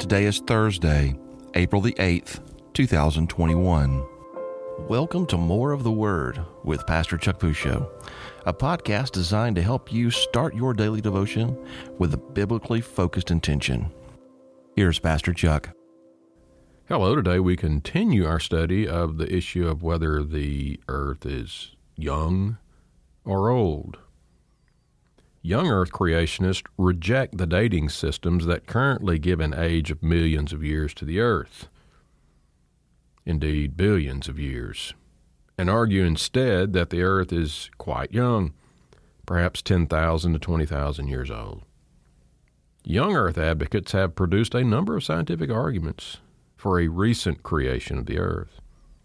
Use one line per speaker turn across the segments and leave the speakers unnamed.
Today is Thursday, April the 8th, 2021. Welcome to More of the Word with Pastor Chuck Pusho, a podcast designed to help you start your daily devotion with a biblically focused intention. Here's Pastor Chuck.
Hello, today we continue our study of the issue of whether the earth is young or old. Young earth creationists reject the dating systems that currently give an age of millions of years to the earth, indeed billions of years, and argue instead that the earth is quite young, perhaps 10,000 to 20,000 years old. Young earth advocates have produced a number of scientific arguments for a recent creation of the earth.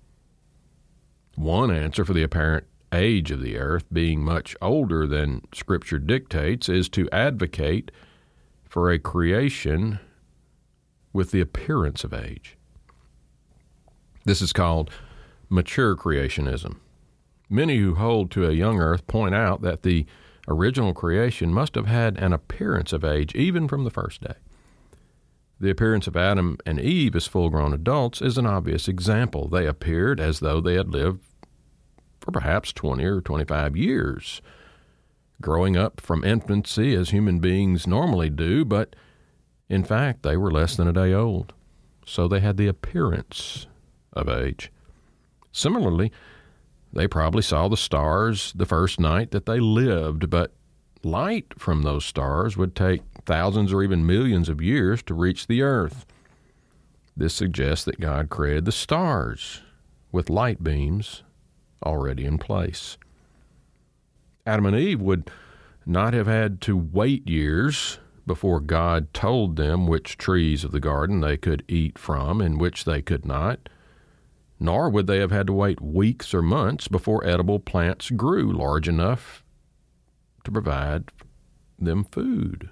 One answer for the apparent age of the earth being much older than Scripture dictates is to advocate for a creation with the appearance of age. This is called mature creationism. Many who hold to a young earth point out that the original creation must have had an appearance of age even from the first day. The appearance of Adam and Eve as full-grown adults is an obvious example. They appeared as though they had lived for perhaps 20 or 25 years, growing up from infancy as human beings normally do, but in fact they were less than a day old, so they had the appearance of age. Similarly, they probably saw the stars the first night that they lived, but light from those stars would take thousands or even millions of years to reach the earth. This suggests that God created the stars with light beams already in place. Adam and Eve would not have had to wait years before God told them which trees of the garden they could eat from and which they could not, nor would they have had to wait weeks or months before edible plants grew large enough to provide them food.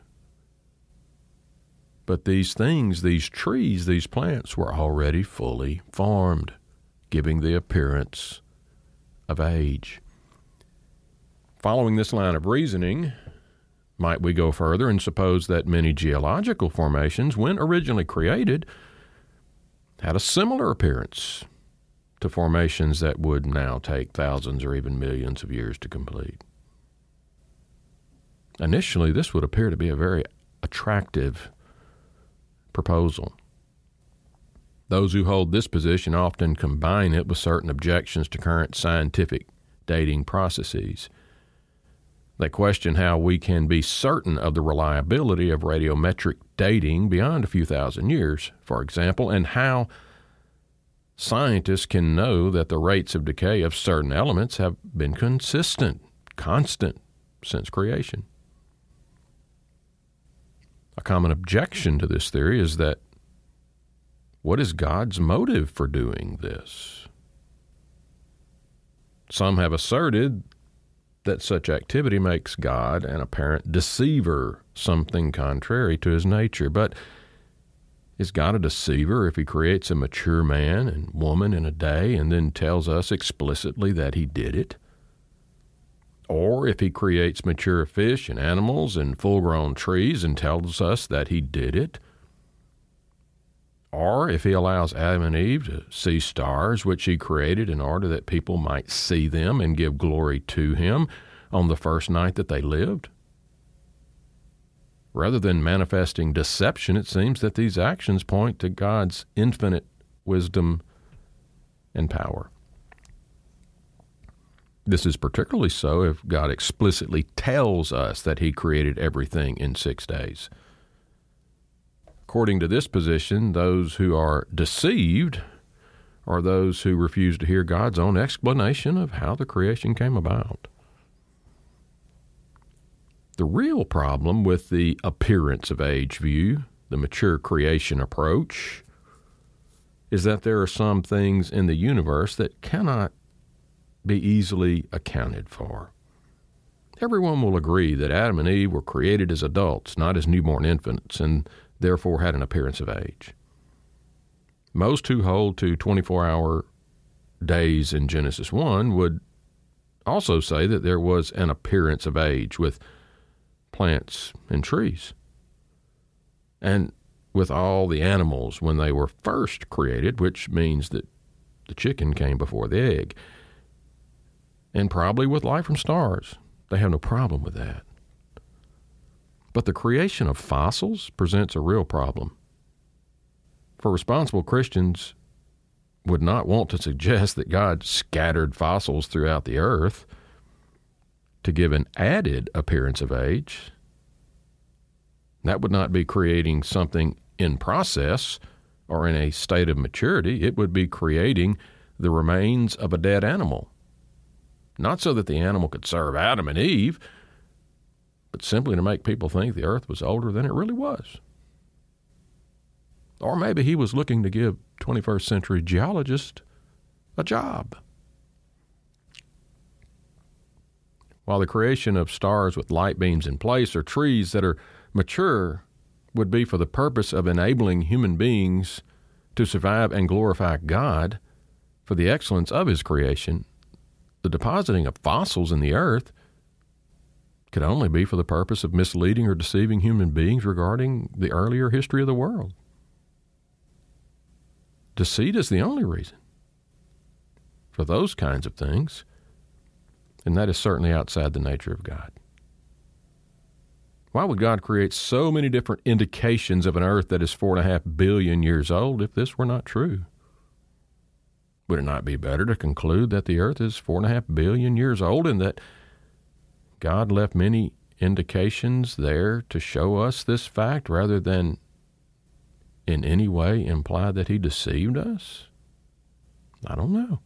But these things, these trees, these plants were already fully formed, giving the appearance of age. Following this line of reasoning, might we go further and suppose that many geological formations, when originally created, had a similar appearance to formations that would now take thousands or even millions of years to complete? Initially, this would appear to be a very attractive proposal. Those who hold this position often combine it with certain objections to current scientific dating processes. They question how we can be certain of the reliability of radiometric dating beyond a few thousand years, for example, and how scientists can know that the rates of decay of certain elements have been constant since creation. A common objection to this theory is that what is God's motive for doing this? Some have asserted that such activity makes God an apparent deceiver, something contrary to his nature. But is God a deceiver if he creates a mature man and woman in a day and then tells us explicitly that he did it? Or if he creates mature fish and animals and full-grown trees and tells us that he did it? Or if he allows Adam and Eve to see stars which he created in order that people might see them and give glory to him on the first night that they lived? Rather than manifesting deception, it seems that these actions point to God's infinite wisdom and power. This is particularly so if God explicitly tells us that he created everything in 6 days. According to this position, those who are deceived are those who refuse to hear God's own explanation of how the creation came about. The real problem with the appearance of age view, the mature creation approach, is that there are some things in the universe that cannot be easily accounted for. Everyone will agree that Adam and Eve were created as adults, not as newborn infants, and therefore had an appearance of age. Most who hold to 24-hour days in Genesis 1 would also say that there was an appearance of age with plants and trees. And with all the animals when they were first created, which means that the chicken came before the egg. And probably with life from stars. They have no problem with that. But the creation of fossils presents a real problem. For responsible Christians would not want to suggest that God scattered fossils throughout the earth to give an added appearance of age. That would not be creating something in process or in a state of maturity. It would be creating the remains of a dead animal. Not so that the animal could serve Adam and Eve, but simply to make people think the earth was older than it really was. Or maybe he was looking to give 21st century geologists a job. While the creation of stars with light beams in place or trees that are mature would be for the purpose of enabling human beings to survive and glorify God for the excellence of his creation, the depositing of fossils in the earth could only be for the purpose of misleading or deceiving human beings regarding the earlier history of the world. Deceit is the only reason for those kinds of things, and that is certainly outside the nature of God. Why would God create so many different indications of an earth that is 4.5 billion years old if this were not true? Would it not be better to conclude that the earth is 4.5 billion years old and that God left many indications there to show us this fact rather than in any way imply that he deceived us? I don't know.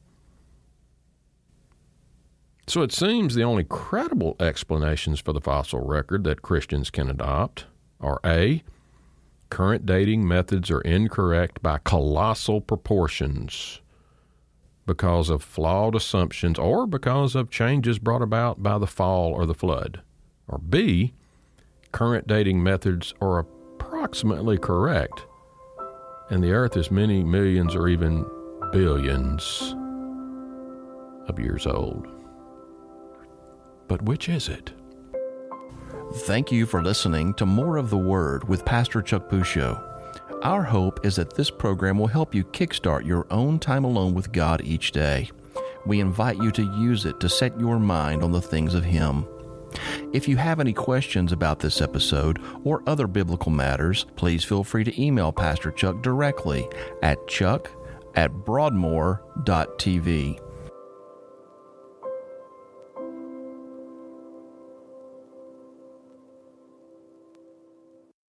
So it seems the only credible explanations for the fossil record that Christians can adopt are A, current dating methods are incorrect by colossal proportions because of flawed assumptions or because of changes brought about by the fall or the flood. Or B, current dating methods are approximately correct, and the earth is many millions or even billions of years old. But which is it?
Thank you for listening to More of the Word with Pastor Chuck Pusho. Our hope is that this program will help you kickstart your own time alone with God each day. We invite you to use it to set your mind on the things of Him. If you have any questions about this episode or other biblical matters, please feel free to email Pastor Chuck directly at chuck@broadmoor.tv.